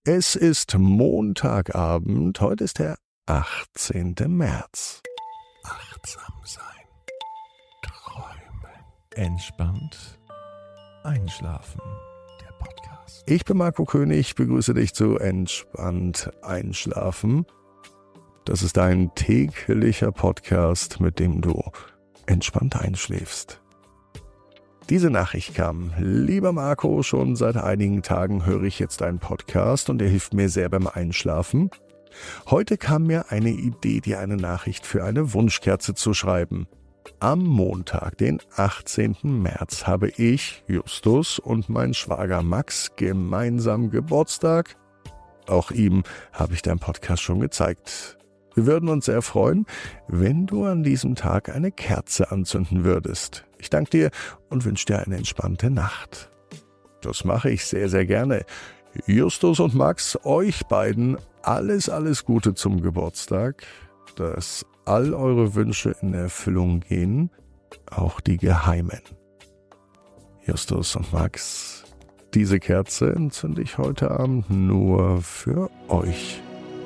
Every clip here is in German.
Es ist Montagabend, heute ist der 18. März. Achtsam sein, träumen, entspannt einschlafen. Der Podcast. Ich bin Marco König, begrüße dich zu Entspannt einschlafen. Das ist ein täglicher Podcast, mit dem du entspannt einschläfst. Diese Nachricht kam: Lieber Marco, schon seit einigen Tagen höre ich jetzt einen Podcast und der hilft mir sehr beim Einschlafen. Heute kam mir eine Idee, dir eine Nachricht für eine Wunschkerze zu schreiben. Am Montag, den 18. März, habe ich, Justus und mein Schwager Max gemeinsam Geburtstag. Auch ihm habe ich deinen Podcast schon gezeigt. Wir würden uns sehr freuen, wenn du an diesem Tag eine Kerze anzünden würdest. Ich danke dir und wünsche dir eine entspannte Nacht. Das mache ich sehr, sehr gerne. Justus und Max, euch beiden alles Gute zum Geburtstag, dass all eure Wünsche in Erfüllung gehen, auch die geheimen. Justus und Max, diese Kerze entzünde ich heute Abend nur für euch.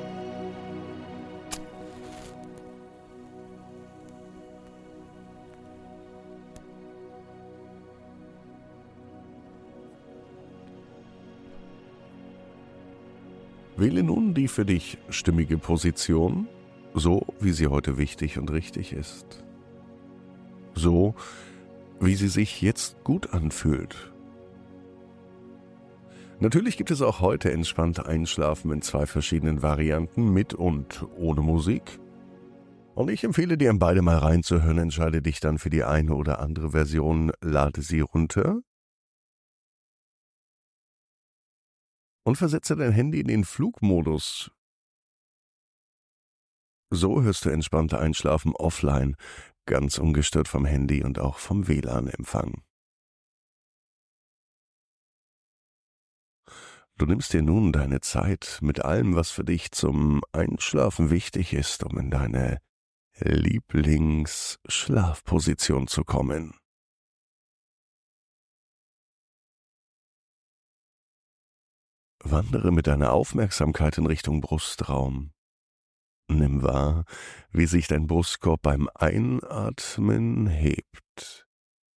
Wähle nun die für dich stimmige Position, so wie sie heute wichtig und richtig ist. So, wie sie sich jetzt gut anfühlt. Natürlich gibt es auch heute entspannte Einschlafen in 2 verschiedenen Varianten, mit und ohne Musik. Und ich empfehle dir, in beide mal reinzuhören, entscheide dich dann für die eine oder andere Version, lade sie runter und versetze dein Handy in den Flugmodus. So hörst du entspannte Einschlafen offline, ganz ungestört vom Handy und auch vom WLAN-Empfang. Du nimmst dir nun deine Zeit mit allem, was für dich zum Einschlafen wichtig ist, um in deine Lieblingsschlafposition zu kommen. Wandere mit deiner Aufmerksamkeit in Richtung Brustraum. Nimm wahr, wie sich dein Brustkorb beim Einatmen hebt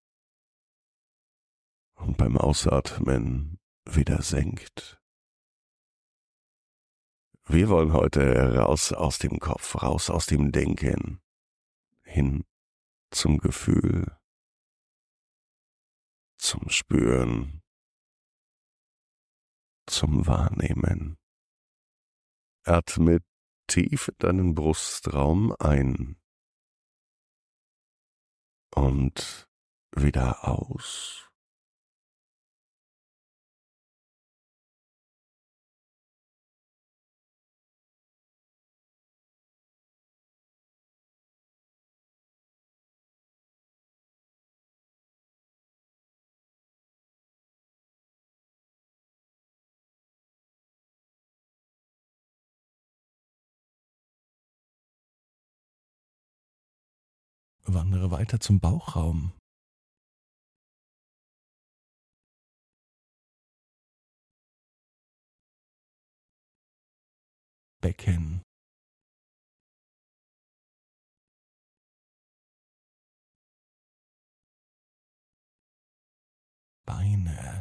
und beim Ausatmen wieder senkt. Wir wollen heute raus aus dem Kopf, raus aus dem Denken, hin zum Gefühl, zum Spüren, zum Wahrnehmen. Atme tief in deinen Brustraum ein und wieder aus. Wandere weiter zum Bauchraum. Becken, Beine,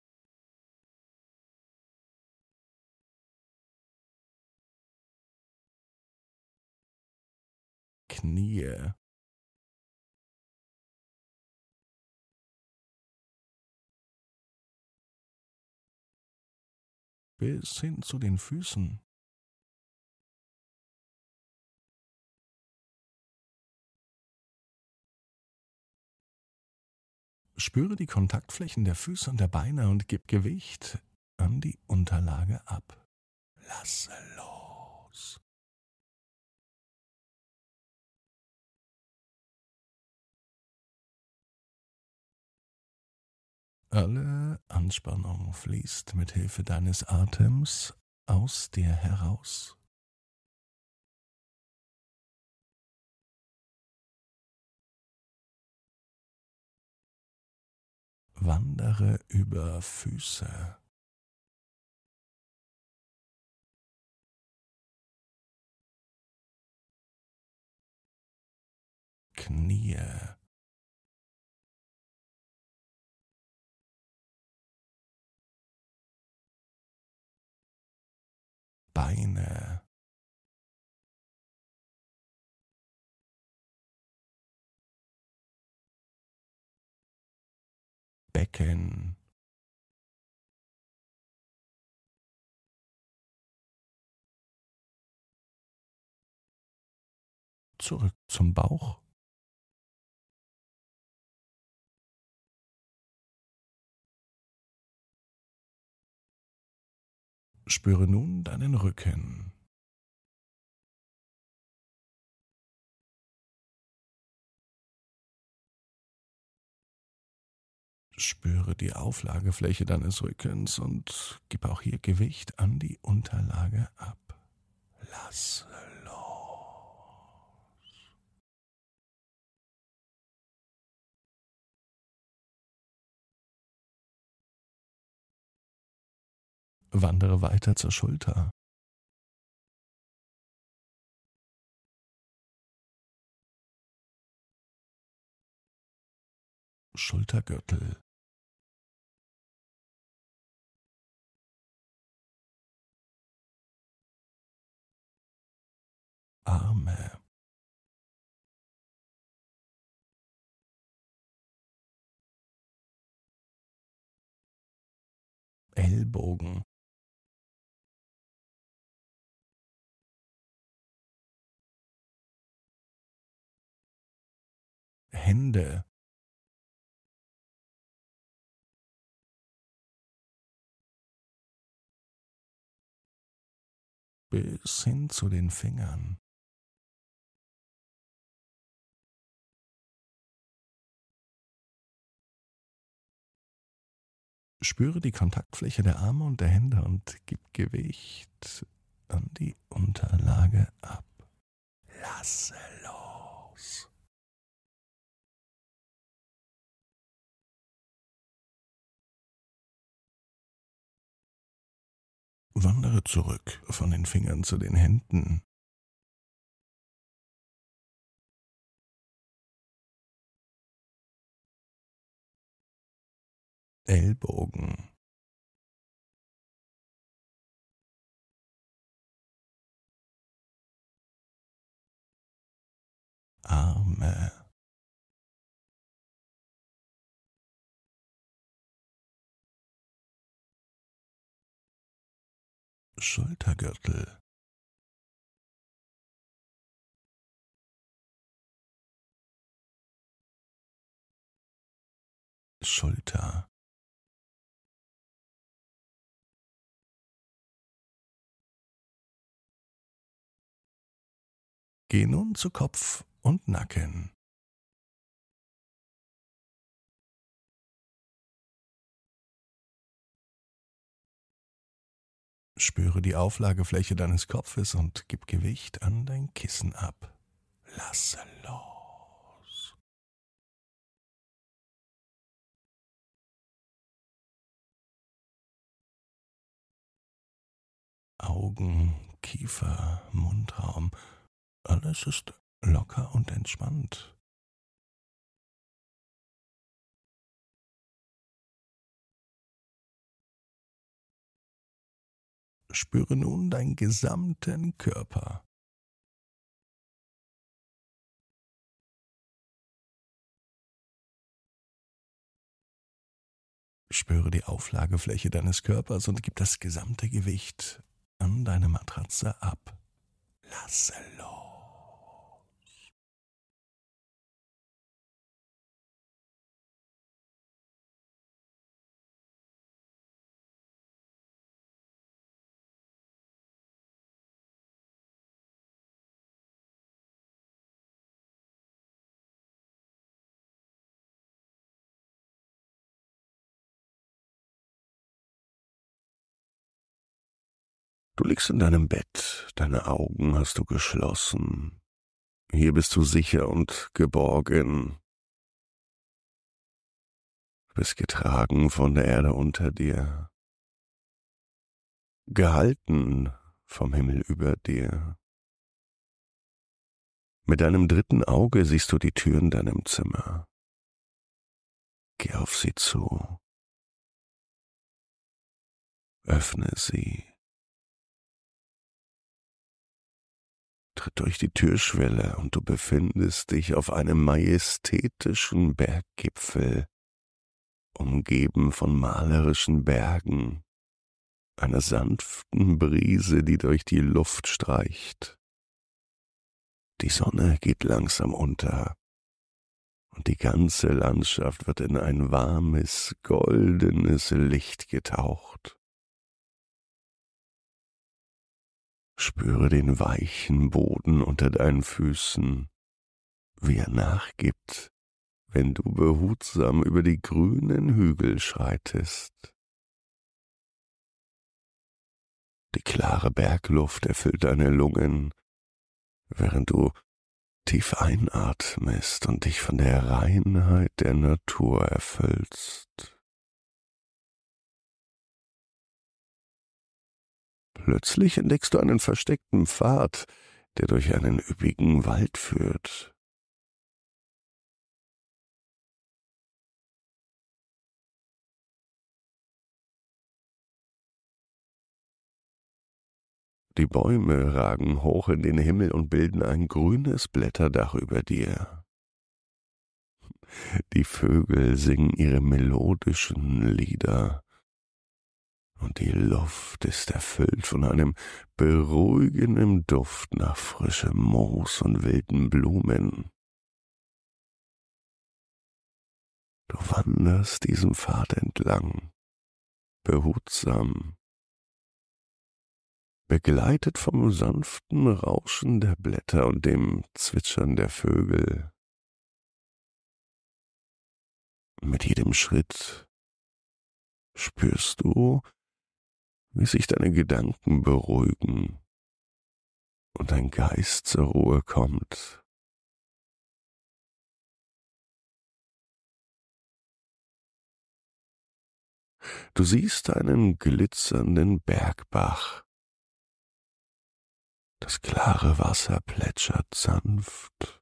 Knie, bis hin zu den Füßen. Spüre die Kontaktflächen der Füße und der Beine und gib Gewicht an die Unterlage ab. Lasse los. Alle Anspannung fließt mit Hilfe deines Atems aus dir heraus. Wandere über Füße, Knie, Beine, Becken, zurück zum Bauch. Spüre nun deinen Rücken. Spüre die Auflagefläche deines Rückens und gib auch hier Gewicht an die Unterlage ab. Lasse los. Wandere weiter zur Schulter. Schultergürtel, Arme, Ellbogen, Hände, bis hin zu den Fingern. Spüre die Kontaktfläche der Arme und der Hände und gib Gewicht an die Unterlage ab. Lasse los. Wandere zurück von den Fingern zu den Händen. Ellbogen, Arme, Schultergürtel, Schulter, geh nun zu Kopf und Nacken. Spüre die Auflagefläche deines Kopfes und gib Gewicht an dein Kissen ab. Lasse los. Augen, Kiefer, Mundraum, alles ist locker und entspannt. Spüre nun deinen gesamten Körper. Spüre die Auflagefläche deines Körpers und gib das gesamte Gewicht an deine Matratze ab. Lasse los. Du liegst in deinem Bett, deine Augen hast du geschlossen. Hier bist du sicher und geborgen. Du bist getragen von der Erde unter dir, gehalten vom Himmel über dir. Mit deinem dritten Auge siehst du die Tür in deinem Zimmer. Geh auf sie zu. Öffne sie. Tritt durch die Türschwelle und du befindest dich auf einem majestätischen Berggipfel, umgeben von malerischen Bergen, einer sanften Brise, die durch die Luft streicht. Die Sonne geht langsam unter und die ganze Landschaft wird in ein warmes, goldenes Licht getaucht. Spüre den weichen Boden unter deinen Füßen, wie er nachgibt, wenn du behutsam über die grünen Hügel schreitest. Die klare Bergluft erfüllt deine Lungen, während du tief einatmest und dich von der Reinheit der Natur erfüllst. Plötzlich entdeckst du einen versteckten Pfad, der durch einen üppigen Wald führt. Die Bäume ragen hoch in den Himmel und bilden ein grünes Blätterdach über dir. Die Vögel singen ihre melodischen Lieder. Und die Luft ist erfüllt von einem beruhigenden Duft nach frischem Moos und wilden Blumen. Du wanderst diesem Pfad entlang, behutsam, begleitet vom sanften Rauschen der Blätter und dem Zwitschern der Vögel. Mit jedem Schritt spürst du, wie sich deine Gedanken beruhigen und dein Geist zur Ruhe kommt. Du siehst einen glitzernden Bergbach. Das klare Wasser plätschert sanft.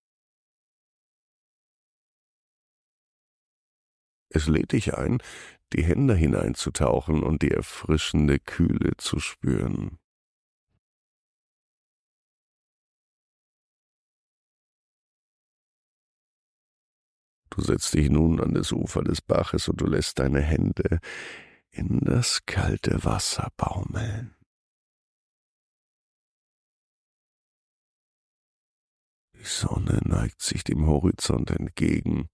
Es lädt dich ein, die Hände hineinzutauchen und die erfrischende Kühle zu spüren. Du setzt dich nun an das Ufer des Baches und du lässt deine Hände in das kalte Wasser baumeln. Die Sonne neigt sich dem Horizont entgegen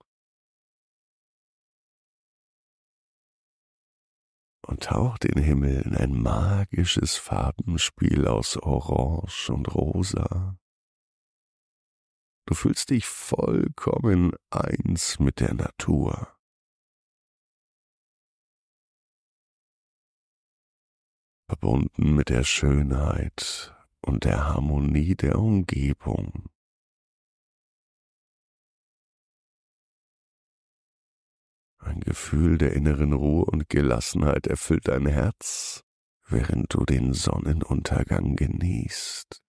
und taucht den Himmel in ein magisches Farbenspiel aus Orange und Rosa. Du fühlst dich vollkommen eins mit der Natur. Verbunden mit der Schönheit und der Harmonie der Umgebung. Ein Gefühl der inneren Ruhe und Gelassenheit erfüllt dein Herz, während du den Sonnenuntergang genießt.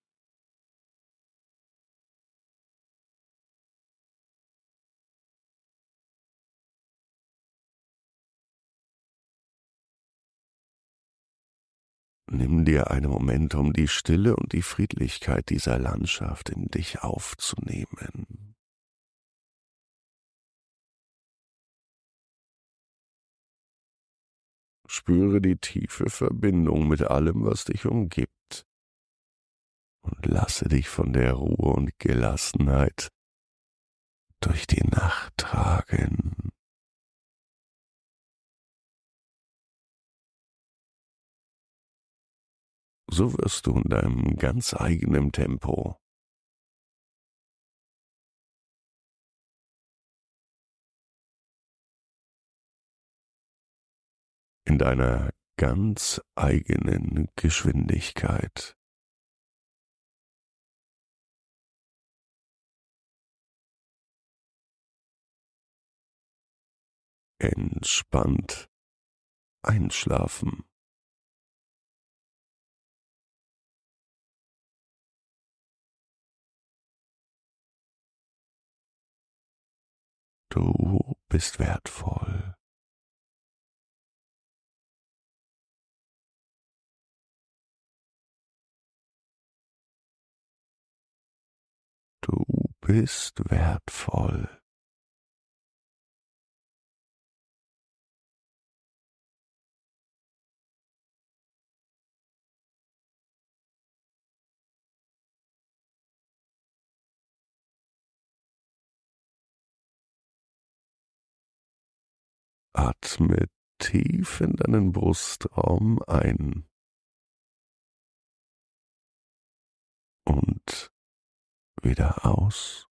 Nimm dir einen Moment, um die Stille und die Friedlichkeit dieser Landschaft in dich aufzunehmen. Spüre die tiefe Verbindung mit allem, was dich umgibt, und lasse dich von der Ruhe und Gelassenheit durch die Nacht tragen. So wirst du in deinem ganz eigenen Tempo in deiner ganz eigenen Geschwindigkeit entspannt einschlafen. Du bist wertvoll. Du bist wertvoll. Atme tief in deinen Brustraum ein und wieder aus.